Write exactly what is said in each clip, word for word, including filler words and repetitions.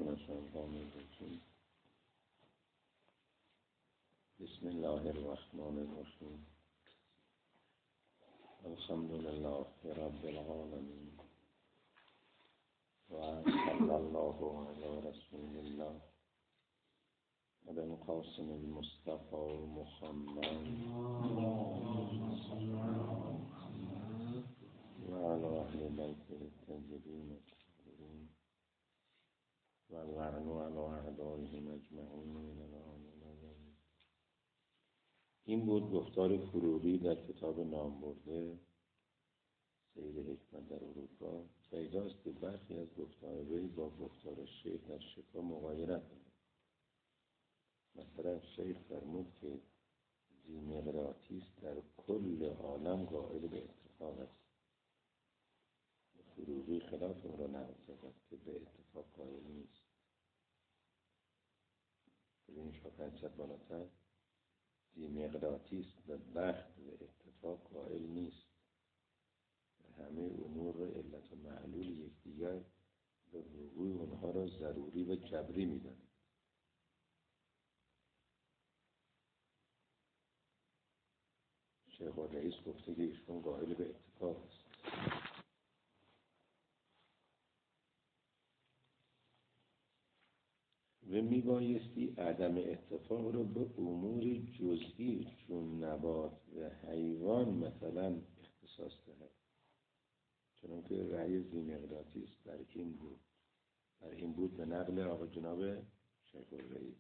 الشیطان الرجیم. بسم الله الرحمن الرحیم. الحمد لله رب العالمین و صلی الله علی رسول الله ابوالقاسم المصطفى محمد و علی اهل بیته الطیبین الطاهرین و اللعن علی اعدائهم اجمعین الی یوم الدین. این بود گفتار فروغی در کتاب نامبرده سیر حکمت در اروپا. پیداست که برخی از گفتار وی با گفتار شیخ در شفا مغایرت دارد. مثلا شیخ فرمود که ذی‌مقراطیس در کل عالم قائل به اتفاق است. فروغی خلاف او را نقل کرد که به اتفاق قائل نیست. ببینید شاید بالاتر ذی‌مقراطیس به بخت و اتفاق قائل نیست. همه امور را علت و معلول یکدیگر و وقوع اونها را ضروری و جبری می‌داند. شیخ الرئیس گفته که ایشون قائل به اتفاق است. و میبایستی عدم اتفاق را به امور جزئی چون نبات و حیوان مثلا اختصاص دهد، چون که رأی ذی‌مقراطیس در این بود در این بود به نقل آقا جناب شیخ الرئیس.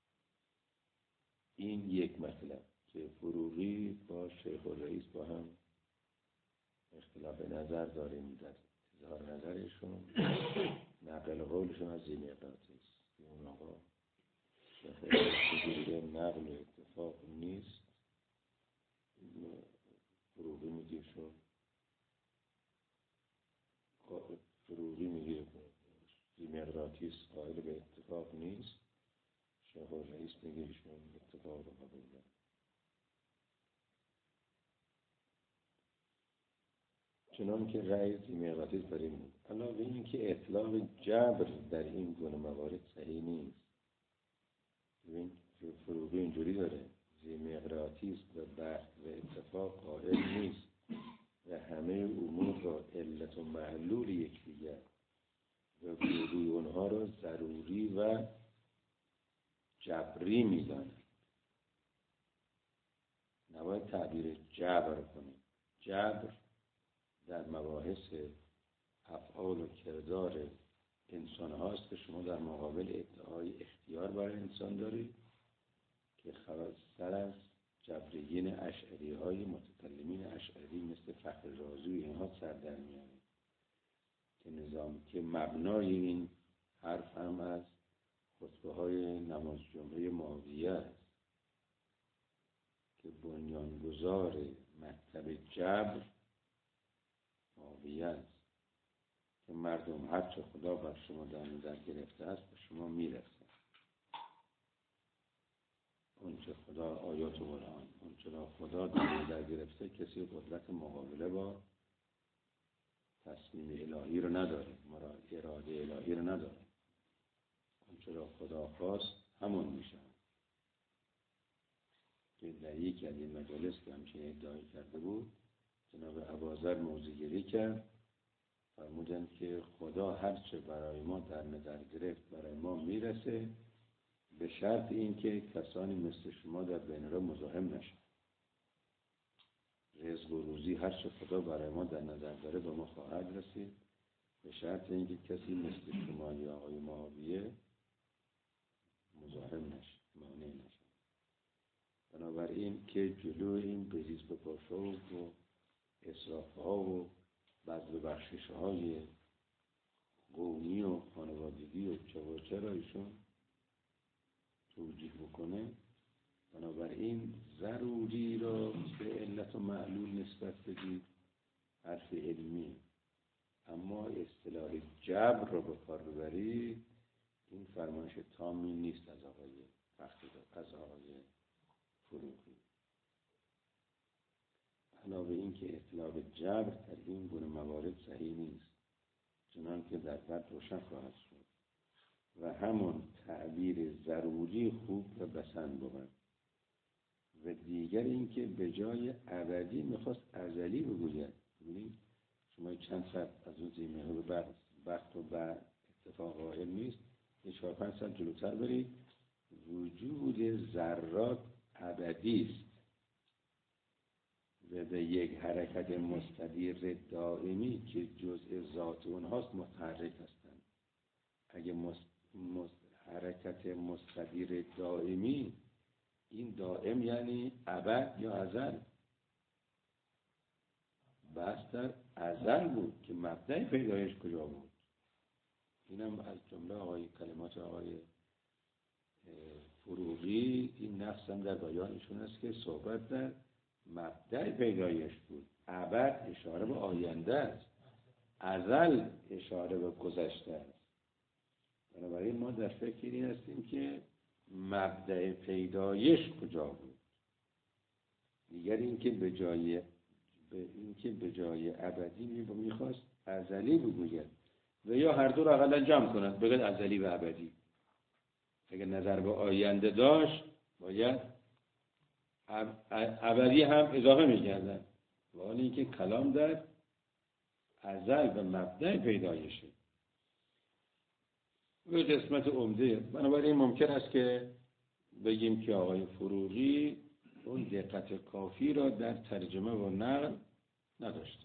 این یک مطلب که فروغی با شیخ الرئیس با هم اختلاف نظر داریم در اظهار نظرشون، نقل قولشون از ذی‌مقراطیس. اون آقا شیخ الرئیس که نقل و اتفاق نیست، فروغی میگه شون فروغی میگه ذی‌مقراطیس قائل به اتفاق نیست، شیخ الرئیس میگه ایشون اتفاق رو قبول داره. چنان که رأی ذی‌مقراطیس بر این بود. علاوه این که اطلاق جبر در این گونه موارد صحیح نیست. ببین فروغی اینجوری داره: ذی‌مقراطیس به بخت و اتفاق قائل نیست و همه امور را علت و معلول یکدیگر و وقوع اونها را ضروری و جبری می‌داند. نباید تعبیر جبر کنیم. جبر در مباحث افعال و کردار انسان هاست که شما در مقابل ادعای اختیار برای انسان دارید که سر از جبریین اشعری های متکلمین اشعری مثل فخر رازی اینها سر در میارید که نظام که مبنای این حرف هم از خطبه های نماز جمعه معاویه است که بنیانگذار مکتب جبر معاویه است که مردم هر چه خدا بر شما در نظر گرفته است به شما میرسه. اون چه خدا آیات قرآن اون چه خدا در نظر گرفته کسی قدرت مقابله با تصمیم الهی رو نداره، اراده الهی رو نداره. اون چه خدا خواست همون میشه. که در یکی از این مجالس که همچین ادعای کرده بود جناب اباذر موضع‌گیری کرد، فرمودند که خدا هر چه برای ما در نظر گرفت برای ما میرسه به شرط این که کسانی مثل شما در بین را مزاحم نشن. رزق و روزی هر چه خدا برای ما در نظر داره به ما خواهد رسید به شرط این که کسی مثل شما یا آقای معاویه مزاحم نشه، مانع نشه. بنابراین که جلو این بریز به پاشا و اسراف ها و بذل بخشش های قومی و خانوادگی و چه و چه را ایشون توجیه بکنه، بنابراین ضروری را به علت و معلول نسبت بدید، حرف علمی. اما اصطلاح جبر را به کار ببرید، این فرمایش تامی نیست از آقای فخری از آقای فروغی. علاوه این که اطلاق جبر در این گونه موارد صحیح نیست، چنان که در بعد روشن خواهد شد. و همون تعبیر ضروری خوب و بسند بود. و دیگر اینکه به جای ابدی میخواست ازلی بگوید. ببینید شما چند ساعت از اون زمینه به بعد وقت و بعد اتفاق قائل نیست، یه چهار پنج ساعت جلوتر برید، وجود ذرات ابدی است و به یک حرکت مستدیر دائمی که جزء ذات اونهاست متحرک هستند. اگه مست... مست... حرکت مستدیر دائمی، این دائم یعنی ابد یا ازل؟ بحث در ازل بود که مبدأ پیدایش کجا بود. اینم از جمله آقای کلمات آقای فروغی، این نقص هم در بیانشون است که صحبت در مبدأ پیدایش بود. ابد اشاره به آینده است، ازل اشاره به گذشته است. بنابراین ما در فکر این هستیم که مبدأ پیدایش کجا بود. دیگر اینکه به جای به اینکه به جای ابدی میخواست ازلی بگوید و یا هر دو رو اقلا جمع کند بگید ازلی و ابدی. اگر نظر به آینده داشت باید ابدی هم اضافه میکردن، ولی اینکه کلام در ازل و مبدأ پیدایشه و قسمت عمده. بنابراین ممکن است که بگیم که آقای فروغی اون دقت کافی را در ترجمه و نقل نداشته.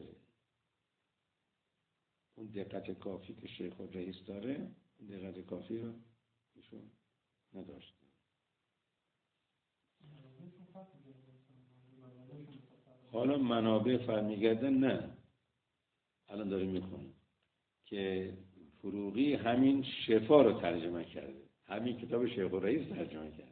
اون دقت کافی که شیخ الرئیس داره، دقت کافی را ایشون نداشته. حالا منابع فرمیگردن نه، الان داریم میخونیم که فروغی همین شفا رو ترجمه کرده، همین کتاب شیخ الرئیس ترجمه کرده.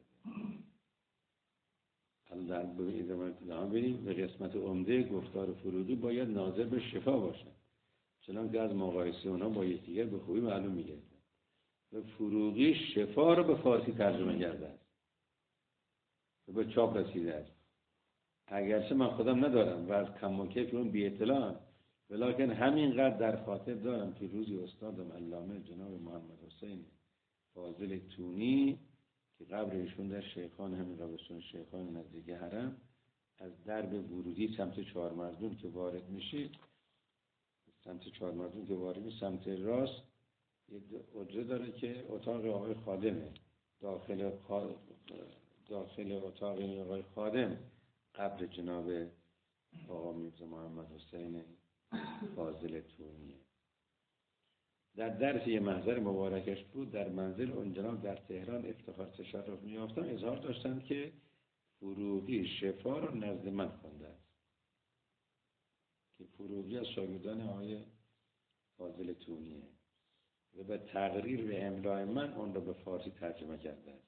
الان در ادامه بریم به قسمت عمده گفتار فروغی باید ناظر به شفا باشد، چنان که از مقایسه اونها با یکدیگر به خوبی معلوم میگه. و فروغی شفا رو به فارسی ترجمه کرده است و به چاپ رسیده است. اگرچه من خودم ندارم و از کم و کیف اون بی اطلاعم، ولیکن همینقدر در خاطر دارم که روزی استادم علامه جناب محمد حسین فاضل تونی که قبر ایشون در شیخان همین قبرستان شیخان نزدیک حرم، از درب ورودی سمت چهار مردون که وارد میشید، سمت چهار مردون که وارد میشید سمت راست یه حجره داره که اتاق آقای خادمه. داخل داخل اتاق آقای خادم قبر جناب آقا میرزا محمد حسین فاضل تونیه. در درس یه محضر مبارکش بود در منزل اون جناب در تهران افتخار تشرف میافتن، اظهار داشتند که فروغی شفا رو نزد من خونده است، که فروغی از شاگردان آقای فاضل تونیه و به تقریر به املای من اون رو به فارسی ترجمه کرده است.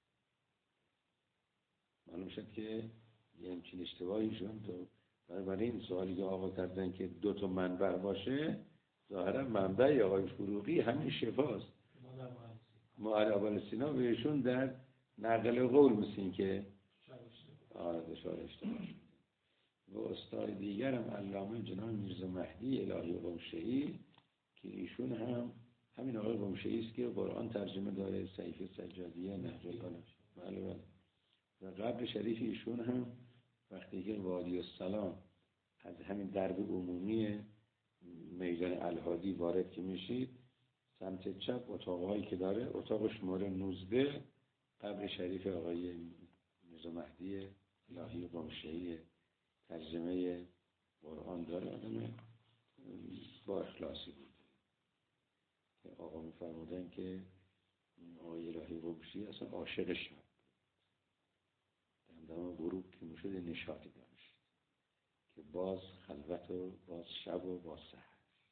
معلوم شد که یه همچین اشتباهی شد. تو برای این سوالی که آقا کردن که دو تا منبع باشه، ظاهرا منبع آقای فروغی همین شفاست. معلی ابوالسینا بهشون در نقل قول مثل که آره دچار اشتباه شد. و استاد دیگرم علامه جناب میرزا مهدی الهی قمشه‌ای که ایشون هم همین آقای قمشه‌ای است که قرآن ترجمه داره، صحیفه سجادیه نهج البلاغه. بله بله. و قبر شریف ایشون هم وقتی که وادی السلام از همین درب عمومی میدان الهادی وارد که میشید سمت چپ اتاقهایی که داره، اتاق شماره نوزده قبر شریف آقای میرزا مهدی الهی قمشه‌ای ترجمه قرآن داره. آدم با اخلاصی بود که آقا میفرمودن که آقای الهی قمشه‌ای اصلا عاشق شب در دم غروب که میشد نشاطی داشت که باز خلوت و باز شب و باز سحر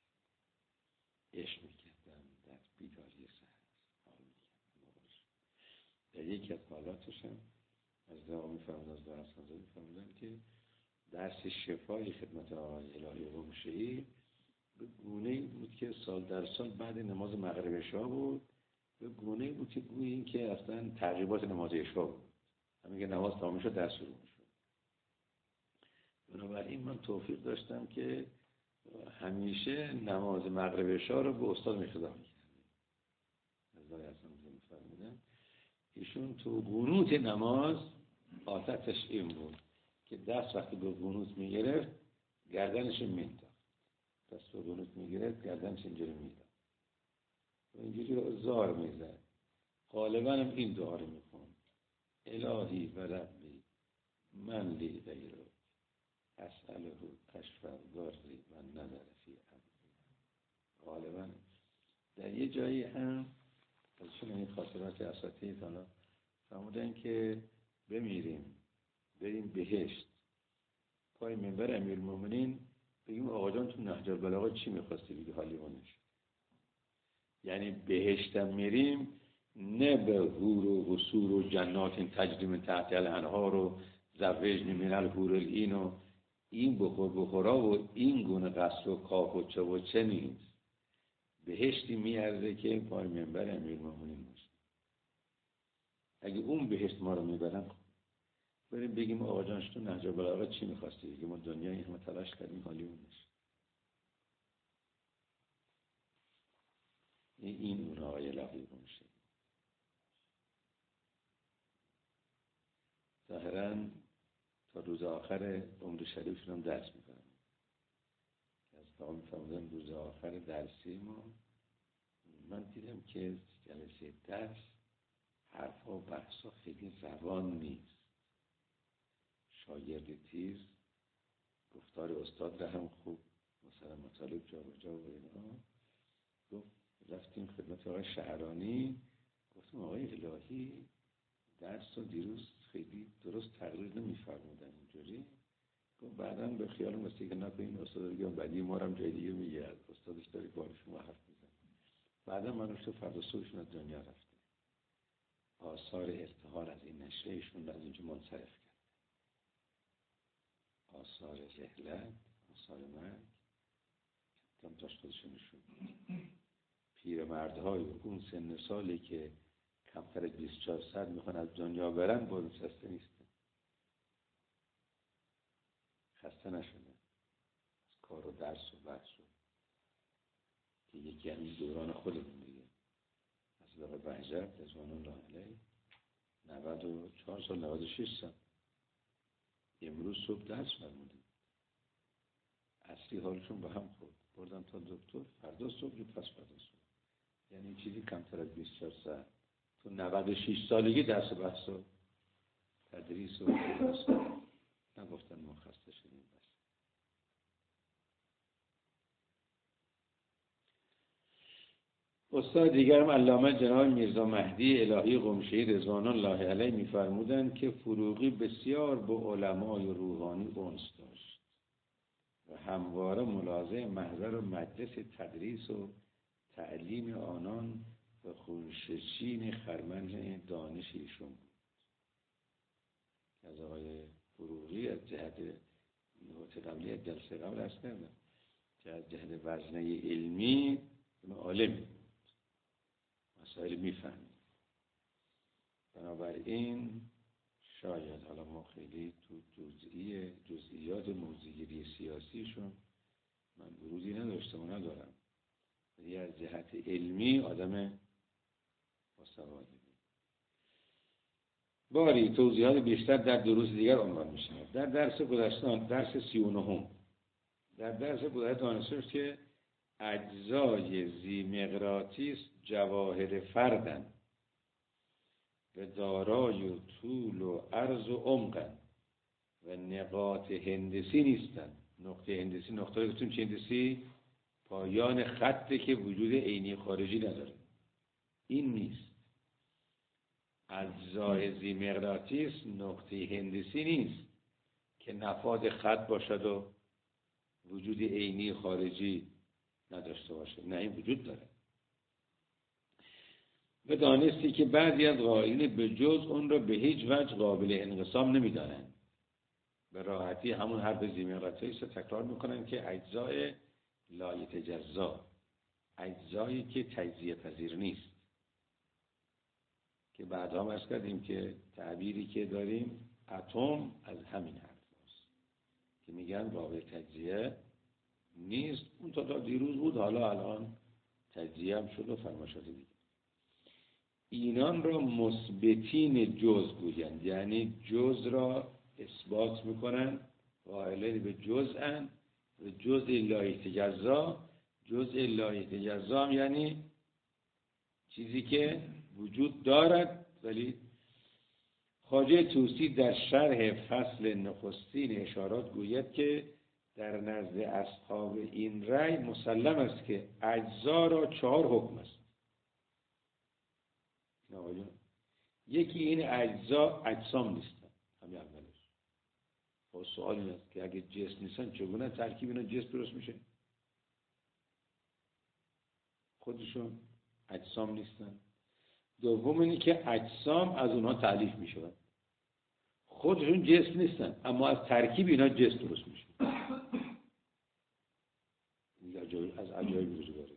عشق میکردن در بیداری سحر حال میکردن. در یکی از حالاتش هم از دعا میفرمودن از دعا حسنزاده میفرمودن که درس شفای خدمت آقای الهی قمشه‌ای به گونه‌ای بود که سال در سال بعد نماز مغرب عشا بود، به گونه‌ای بود که گویی این که اصلا تعقیبات نماز عشا بود، همین که نماز تمام شد درس شروع شد. بنابراین من توفیق داشتم که همیشه نماز مغرب عشا رو به استاد میخدام می‌کردم. از فضلای حسن می‌فرمودن، ایشون تو قنوت نماز عادتش این بود که دست وقتی به قنوت میگرفت گردنش مینداخت، دست به قنوت میگرفت گردنش اینجوری مینداخت و اینجوری زار میزد. غالبا هم این دعا رو میخوند: الهی و ربی من لی غیره اسأله کشف الضری و نظر فی امری. غالبا در یه جایی هم ازشون این خاطرات اساتید حالا فرمودن که بمیریم بریم بهشت، پای منبر امیرالمومنین بگیم آقا جان تو نهج البلاغه چی میخواستی بگی حالیمونش. یعنی بهشتم میریم نه به حور و قصور و جنات تجری من تحتها الانهار و زوجن من الحور العین و این بخور بخورا و این گونه قصر و کاخ و چه و چه نیست. بهشتی میارزه که پای منبر امیرالمومنین باشه. اگه اون بهشت ما رو میبرن بریم بگیم آقا جانش تو نهج البلاغه چی میخواستی بگیم ما دنیای همه تلاش کردیم حالیمونش. این اون آقای الهی باشه. ظاهراً تا روز آخر عمر شریفشون هم درس میکنن. از تا میفهمدن روز آخر درسی ما من دیدم که جلسه درس حرفا و بحثا خیلی روان نیست. شاگرد تیز گفتار استاد را هم خوب مثلا مطالب جا و جا و اینا گفت. رفتیم خدمت آقای شعرانی گفتم آقای الهی درس رو دیروز خیلی درست تقریر نمی‌فرمودن اینجوری. گفت بعداً به خیالم رسید که نکنین استاد دیگه بعدی ما رو هم جای دیگه میگه استادش داره بار شما حرف میزنه. بعدا من رفت فردا صبحشون از دنیا رفته. آثار ارتحال از این نشریشون از اینجا منصرف کرد. آثار رحلت، آثار مرگ کم داشت خودشون نشون. پیرمردهای اون سن سالی که کمتر از بیست و چهار سال میخوان از دنیا برن بازنشسته نیستن، خسته نشدن از کار و درس و بحث و که یکی همین دوران خودمون دیگه از آقای بهجت رضوان الله علیه نود و چهار سال نود و شش سال امروز صبح درس فرمودیم اصلی حالشون به هم خورد بردن تا دکتر فردا صبح یا پس فردا صبح، یعنی چیزی کمتر از بیست و چهار سال تو نود و شش سالگی درس و بحث و تدریس و درس نگفتن ما خسته شدیم. بس استاد دیگرم علامه جناب میرزا مهدی الهی قمشه‌ای رضوان الله علیه می‌فرمودند که فروغی بسیار با علمای روحانی انس داشت و همواره ملاحظه محضر و مجلس تدریس و تعلیم آنان و خورشچین خرمن دانش ایشون بود. از آقای فروغی از جهت نوت قبلی از جلسه قبل عرض کردم که از جهت وزنه علمی عالمی بود، مسائل میفهمید. بنابراین شاید حالا ما خیلی تو جزئی جزئیات موضوعگیری سیاسیشون من بروزی نداشتم و ندارم، ولی از جهت علمی آدم باسوادی بود. باری توضیحات بیشتر در دروس دیگر عنوان می‌شود. در درس گذشته درس سی و نهم در درس گذشته دانستیم که اجزای ذی مقناطیس جواهر فردند و دارای طول و عرض و عمقند و نقاط هندسی نیستند. نقطه هندسی نقطه گفتیم چه هندسی؟ پایان خطی که وجود عینی خارجی نداره. این نیست. اجزای ذی مقناطیس نقطه هندسی نیست که نفاذ خط باشد و وجود عینی خارجی نداشته باشه. نه، این وجود داره. و دانستی که بعضی از قائلین به جز اون را به هیچ وجه قابل انقسام نمی‌دانند. به راحتی همون حرف ذی مقناطیس رو تکرار میکنن که اجزای لا یتجزا، اجزایی که تجزیه پذیر نیست، که بعدا هم عرض کردیم که تعبیری که داریم اتم از همین حرف هست که میگن قابل تجزیه نیست. اون تا تا دیروز بود، حالا الان تجزیه هم شد و فرما شده دیگه. اینان را مثبتین جز گویند، یعنی جز را اثبات میکنن، قائلین به جزءن و جزء لا یتجزا. جزء لا یتجزا یعنی چیزی که وجود دارد. ولی خواجه طوسی در شرح فصل نخستین اشارات گوید که در نزد اصحاب این رأی مسلم است که اجزا را چهار حکم است. یکی این اجزا اجسام نیستن، همین اولش. خب سوال این است که اگه جسم نیستن چگونه ترکیب اینا جسم درست میشه؟ خودشون اجسام نیستن. دوم اینه که اجسام از اونها تألیف میشود، خودشون جسم نیستن اما از ترکیب اینا جسم درست میشه. از عجایب روزگاره.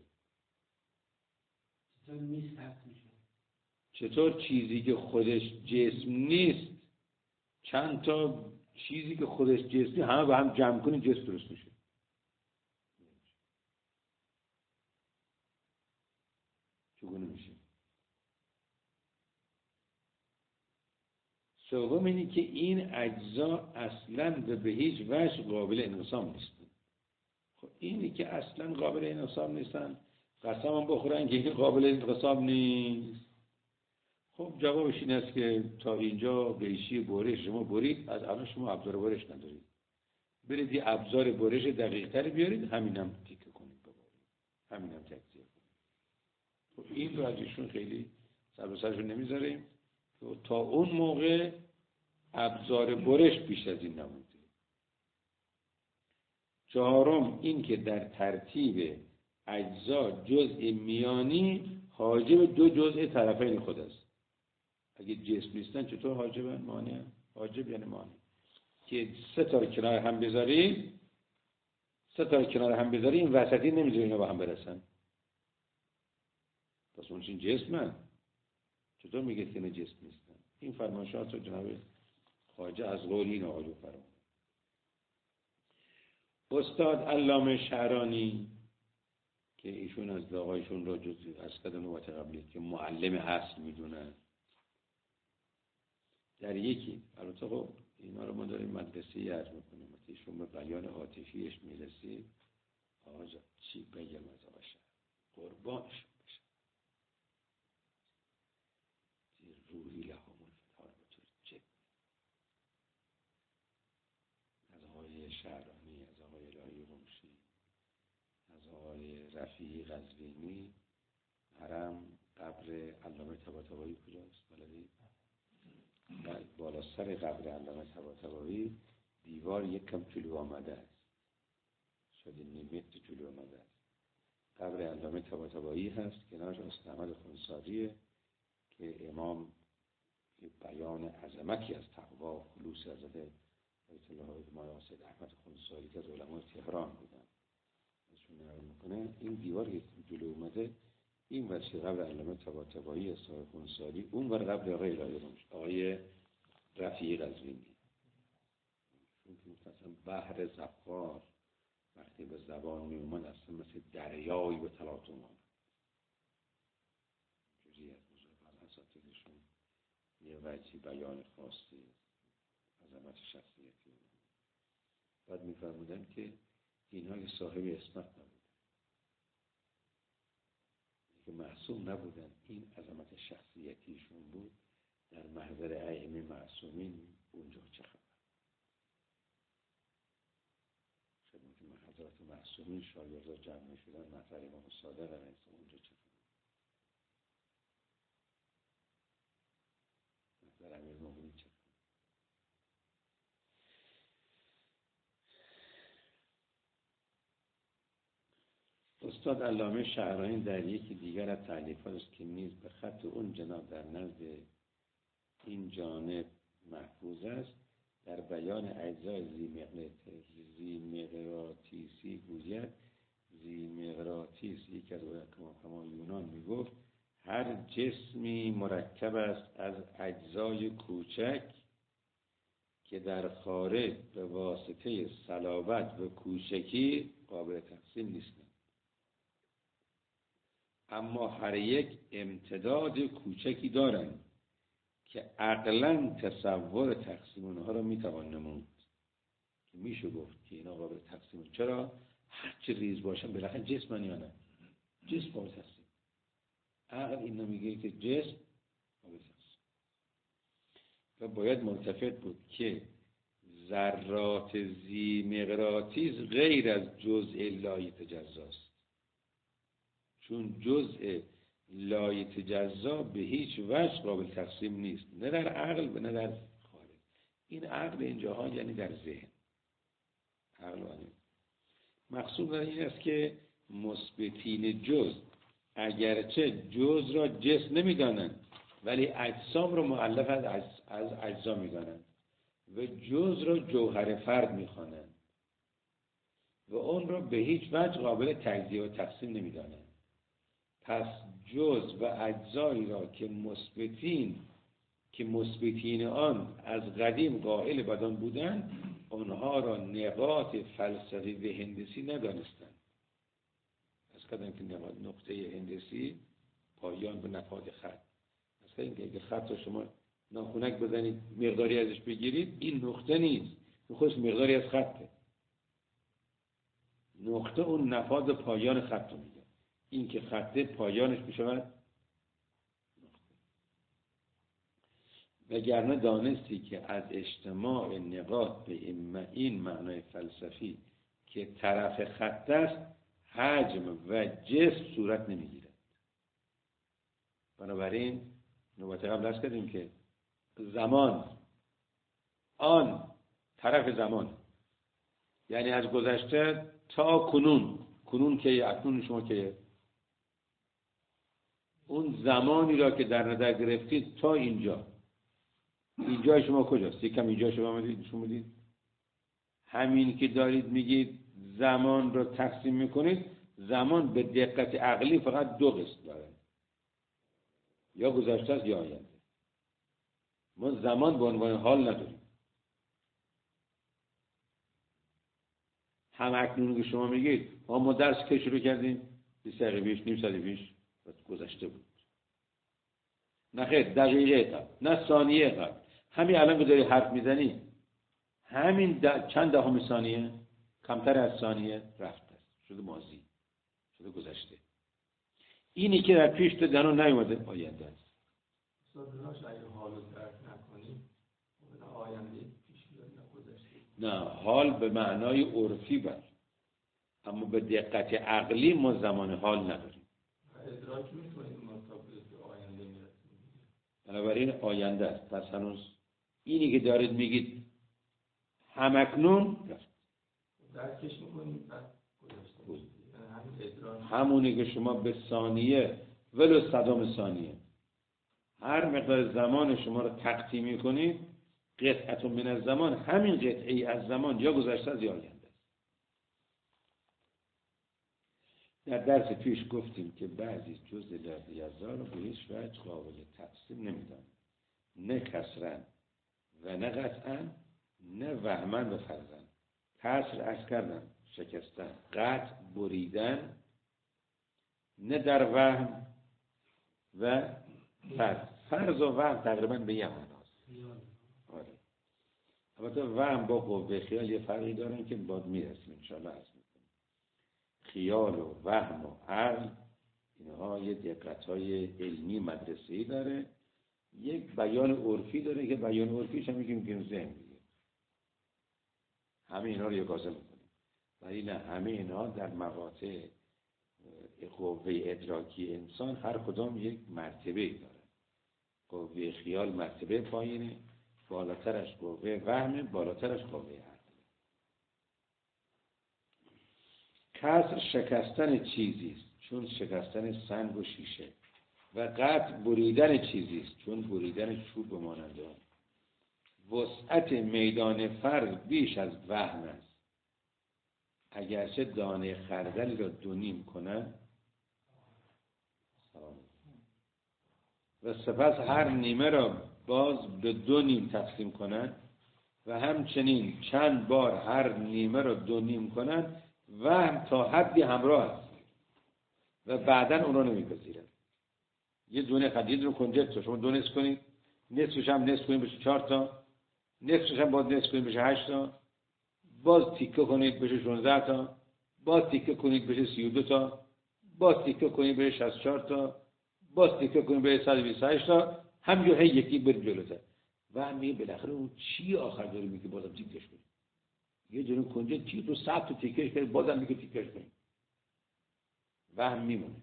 چطور نیست هست میشه؟ چطور چیزی که خودش جسم نیست، چند تا چیزی که خودش جسمی همه با هم جمع کنی جسم درست میشه؟ چگونه میشه؟ سوم اینی که این اجزا اصلا و به هیچ وجه قابل انقسام نیستن. خب اینی که اصلا قابل انقسام نیستن، قسم هم بخورن که این قابل انقسام نیست. خب جوابش این است که تا اینجا بیشی برش شما برید، از الان شما ابزار برش ندارید، برید یه ابزار برش دقیق تر بیارید، همینم تیکه کنید ببرید، همینم تکثیر کنید. خب این رو ازشون خیلی سر به سرشون نمیذاریم. تا اون موقع ابزار برش بیش از این نمونده. چهارم این که در ترتیب اجزا جزء میانی حاجب دو جزء طرفین خود است. اگه جسم نیستن چطور حاجبن؟ مانع. حاجب یعنی مانع. که سه تا کنار هم بذاریم، سه تا کنار هم بذاریم وسطی نمیذاره اینا با هم برسن. پس اونشین جسمن. چطور میگه که اینا جسم نیستن؟ این فرمایشات رو جناب خواجه از قول این آقایون فرمود. استاد علامه شعرانی که ایشون از آقایشون را جز از قدم نوبت قبلی که معلم اصل میدونن، در یکی البته خب اینا رو ما داریم مدرسه‌ای عرض میکنیم، ایشون به بیان عاطفیش میرسی. آقا جا چی بگم از آقا شعر قربانش بشه روحی لهمون فتار بطور جد. از آقای شعرانی، از آقای الهی قمشی، از آقای رفیعی قزوینی، حرم قبر علامه طباطبایی کجاست؟ بلدی؟ بالا سر قبر علامه طباطبایی دیوار یک کم جلو آمده است، شده نیم متر جلو آمده است. قبر علامه طباطبایی هست، کنارش استاد احمد خنساریه که امام بیان عظمتی از تقوا و خلوص حضرت آیت الله مایاسد احمد خنساری که از علمای تهران بودن ازشون نقل میکنه. این دیوار که جلو اومده، این ورشه قبر علامه طباطبایی صاحب خنساری، اون ور قبر آقای الهی قمشی، آقای رفیعی قزوینی. چون که مثلا بحر زفار وقتی به زبان می اومد اصلا مثل دریایی به تلاطم آمد. جوری از بزرگان اساتیدشون یه وجهی بیان خاصی عظمت شخصیتی بود. بعد می‌فرمودن که اینها که صاحب اسمت نبودن، که معصوم نبودن، این عظمت شخصیتیشون بود. در محضر ائمه معصومین اونجا چه خبر؟ خدمت حضرات معصومین شاگردان جمع شدن، محضر امام صادق علیه السلام اونجا چه خبر؟ محضر امیرالمومنین چه خبر؟ استاد علامه شعرانی در یکی دیگر از تألیفات است که نیز به خط اون جناب در نزد این جانب محفوظ است، در بیان اجزای زیمقراطیسی گوید زیمقراطیس یکی از علمای یونان میگفت هر جسمی مرکب است از اجزای کوچک که در خارج به واسطه صلابت و کوچکی قابل تقسیم نیستند. اما هر یک امتداد کوچکی دارند که عقلاً تصور تقسیم اونها را میتوان نمود، که میشه گفت که اینا قابل تقسیم. چرا؟ هر چه ریز باشن بالاخره جسمن یا نه؟ جسم قابل تقسیم. عقل اینو میگه که جسم قابل تقسیم و باید ملتفت بود که ذرات ذی مقناطیس غیر از جزء لایتجزاست، چون جزء لایتجزا به هیچ وجه قابل تقسیم نیست، نه در عقل و نه در خارج. این عقل اینجاها یعنی در ذهن. عقل و مقصود در این است که مثبتین جزء اگرچه جزء را جسم نمیدانند ولی اجسام را مؤلف از از اجزا میدانند و جزء را جوهر فرد میخوانند و اون را به هیچ وجه قابل تجزیه و تقسیم نمیدانند. پس جزء و اجزایی را که مثبتین که مثبتین آن از قدیم قائل بدان بودند، آنها را نقاط فلسفی و هندسی ندانستند. از کدام که نقطه هندسی پایان به نفاذ خط، از کدام که اگه خط را شما ناخونک بزنید مقداری ازش بگیرید، این نقطه نیست، این خودش مقداری از خطه. نقطه اون نفاذ پایان خط رو میگه. این که خطه پایانش بشود وگرنه دانستی که از اجتماع نقاط به این معنای فلسفی که طرف خط است حجم و جسم صورت نمیگیرد. بنابراین نوبت قبل عرض کردیم که زمان آن طرف زمان، یعنی از گذشته تا کنون. کنون که اکنون شما که اون زمانی را که در نظر گرفتید تا اینجا، اینجا شما کجاست؟ یکم اینجا شما میدید شما میدید همین که دارید میگید زمان را تقسیم میکنید، زمان به دقت عقلی فقط دو قسم داره، یا گذشته است یا آینده. ما زمان به عنوان حال نداریم. هم اکنون که شما میگید ما ما درس که شروع کردیم بیست دقیقه پیش، نیم ساعت پیش گذشته بود. نه خیر دقیقه قبل، نه ثانیه قبل. همین الان که داری حرف میزنی همین د... چند دهم ثانیه، کمتر از ثانیه رفته است، شده ماضی، شده گذشته. اینی که در پیش تو دانو نیومده آینده است. صدراش اگه حالو درک نکنیم نه آینده پیش بیاد نه گذشته. نه، حال به معنای عرفی بر، اما به دقت عقلی ما زمان حال نداریم. ادراک میکنیم ما تا به آینده میرسیم. بنابراین آینده است. پس هنوز اینی که دارید میگید همکنون رفت. درکش میکنیم بعد گذشته بود. همونی که شما به ثانیه ولو صدام ثانیه هر مقدار زمان شما رو تقسیم میکنید، قطعه من از زمان، همین قطعه از زمان یا گذشته است یا آینده است. در درس پیش گفتیم که بعضی جزء لایتجزا رو به هیچ وجه قابل تقسیم نمیدن، نه کسرن و نه قطعا، نه وهمن و فرضن. کسر عرض کردن شکستن، قطع بریدن، نه در وهم و فرض. فرض و وهم تقریبا به یه معناست. آره. البته وهم با قوه خیال یه فرقی دارن که باید میرسیم انشاءالله عرض میکنیم. خیال و وهم و عقل اینها یه دقت‌های علمی مدرسه‌ای داره، یک بیان عرفی داره که بیان عرفیش هم میگیم که ذهن میگه. همه اینا رو یکاسه میکنیم. ولی نه، همه اینا در مقاطع قوه ادراکی انسان هر کدام یک مرتبه داره. قوه خیال مرتبه پایینه، بالاترش قوه وهم، بالاترش قوه عقل. کسر شکستن چیزی است چون شکستن سنگ و شیشه، و قطع بریدن چیزی است چون بریدن چوب و مانند آن. وسعت میدان فرض بیش از وهم است. اگرچه دانه خردلی را دو نیم کنند و سپس هر نیمه را باز به دو نیم تقسیم کنند و همچنین چند بار هر نیمه را دو نیم کنند، وهم تا حدی همراه است. و بعدا اون رو نمیپذیرن. یه دونه خط یه دونه کنجکت شما دو نصف کنید، نصفش هم نصف کنید بشه چهار تا، نصفش هم باز نصف کنید بشه هشت تا، باز تیکه کنید بشه شانزده تا، باز تیکه کنید بشه سی و دو تا، باز تیکه کنید بشه شصت و چهار تا، باز تیکه کنید بشه صد و بیست و هشت تا، همینجور هی یکی برید جلوتر. و میگه بالاخره اون چی آخر داره میگه بازم تیکش کنید. یه دونه کنجکت چی تو صد تا تیکش کنید بازم میگه تیکش کنید. وهم میمونه.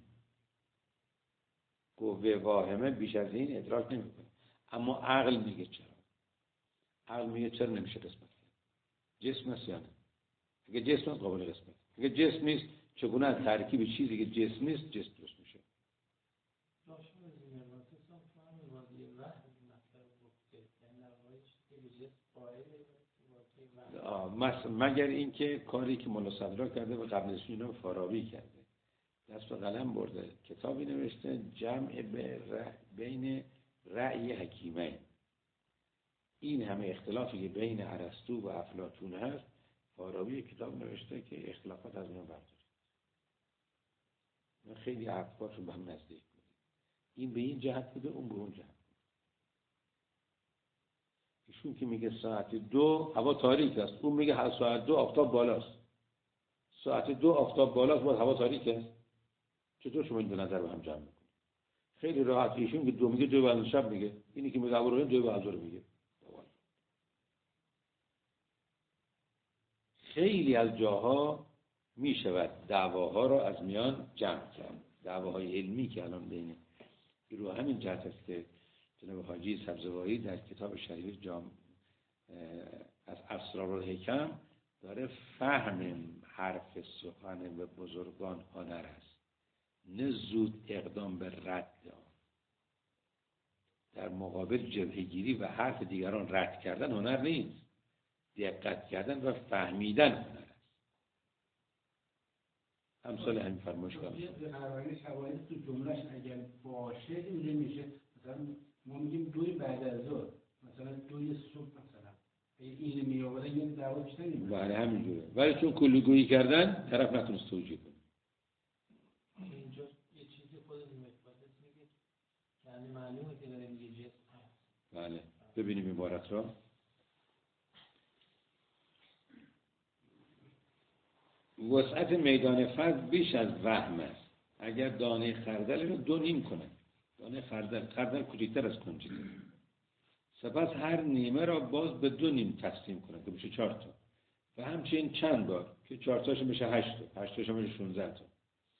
قوه واهمه بیش از این ادراک نمیکنه. اما عقل میگه چرا؟ عقل میگه چرا نمیشه قسمت کرد؟ جسم است یا نه؟ اگه جسم است قابل قسمت. اگه جسم نیست چگونه از ترکیب چیزی که جسم نیست جسم درست میشه؟ مگر اینکه کاری که مولا صدرا کرده و قبل از اینا فارابی کرده، دست به قلم برده کتابی نوشته جمع بین رأی حکیمه. این همه اختلافی که بین ارسطو و افلاطون هست، فارابی کتاب نوشته که اختلافات از اون برداره. خیلی حرفات رو به هم نزدیک بود. این به این جهت بوده، اون به اون جهت. ایشون که میگه ساعت دو هوا تاریک است، اون میگه هر ساعت دو آفتاب بالاست. ساعت دو آفتاب بالاست باز هوا تاریک است. چطور شما این دو نظر به هم جمع میکنید؟ خیلی راحت. ایشون که دو میگه دو بعد شب میگه، اینی که میگه هوا رو دو بعد ظهر میگه. خیلی از جاها میشود دعواها رو از میان جمع کرد. دعواهای علمی که الان بین رو همین جهت است که جناب حاجی سبزواری در کتاب شریف جام از اسرارالحکم داره فهم حرف سخن و بزرگان هنر است، نه زود اقدام به رد آن. در مقابل جبهه‌گیری و حرف دیگران رد کردن هنر نیست، دقت کردن و فهمیدن هنر است. همسال همین فرمایش کنم به قرائن شواهد تو جملهش اگر باشه این نمیشه. مثلا ما میگیم دوی بعد از ظهر، مثلا دوی صبح، مثلا این میآورن یه دعوا بیشتر نمیشه. بله همینجوره. ولی چون کلیگویی کردن طرف نتونست توجیه کنه. اینجا یه چیزی خود مفادت میگه یعنی معلومه که داره میگه جسم هست. بله ببینیم عبارت را. وسعت میدان فرض بیش از وهم است. اگر دانه خردل رو دو نیم کنه، دانه خردل خردل کوچکتر از کنجی، سپس هر نیمه را باز به دو نیم تقسیم کنه که بشه چهار تا و همچنین چند بار که چهار تاش میشه هشت تا، هشت تاش میشه شانزده تا.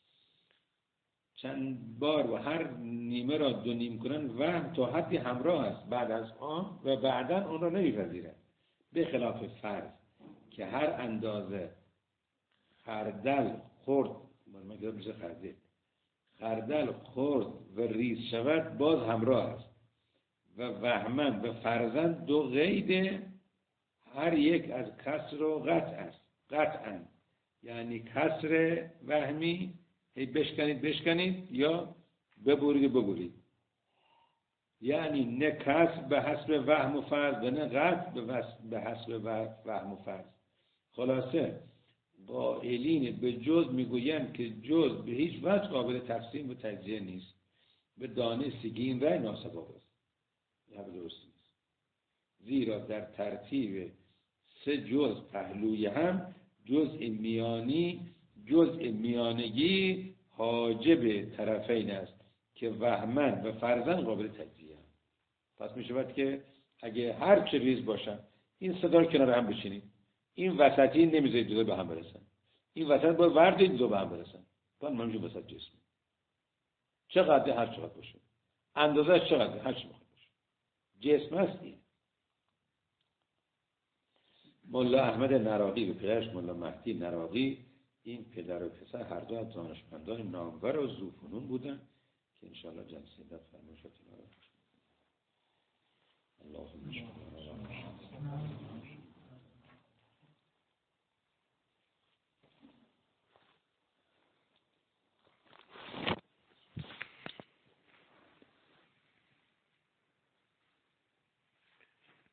چند بار و هر نیمه را دو نیم کنن وهم تا حدی همراه است بعد از آن و بعدا اون را نمیپذیرد، به خلاف فرض که هر اندازه خردل خورد مگه میشه خردل خردل خورد و ریز شود باز همراه است و وهمن و فرضاً دو قید هر یک از کسر و قطع است. قطعاً یعنی کسر وهمی هی بشکنید بشکنید یا ببرید ببرید، یعنی نه کسر به حسب وهم و فرض و نه قطع به حسب وهم و فرض. خلاصه قائلین به جز میگویند که جز به هیچ وجه قابل تقسیم و تجزیه نیست. به دانستی که این رأی ناسباب است، نه به درست نیست. زیرا در ترتیب سه جز پهلوی هم جزء میانی جزء میانگی حاجب طرفین است که وهمن و فرضاً قابل تجزیه هم. پس می شود که اگه هر چه ریز باشن این صدا رو کنار هم بچینید، این وسطی نمیذارید دو به هم برسن، این وسط باید وردید دو به هم برسن، بعد ما میشه وسط جسم. چقدر هر چقدر باشه، اندازه‌اش چقدر هر چقدر باشه، جسم است. این مولا احمد نراقی و پدرش مولا مهدی نراقی، این پدر و پسر هر دو از دانشمندان نامور و ذوفنون بودن که انشاءالله جلسه بعد فرمایشات اینا رو اللهم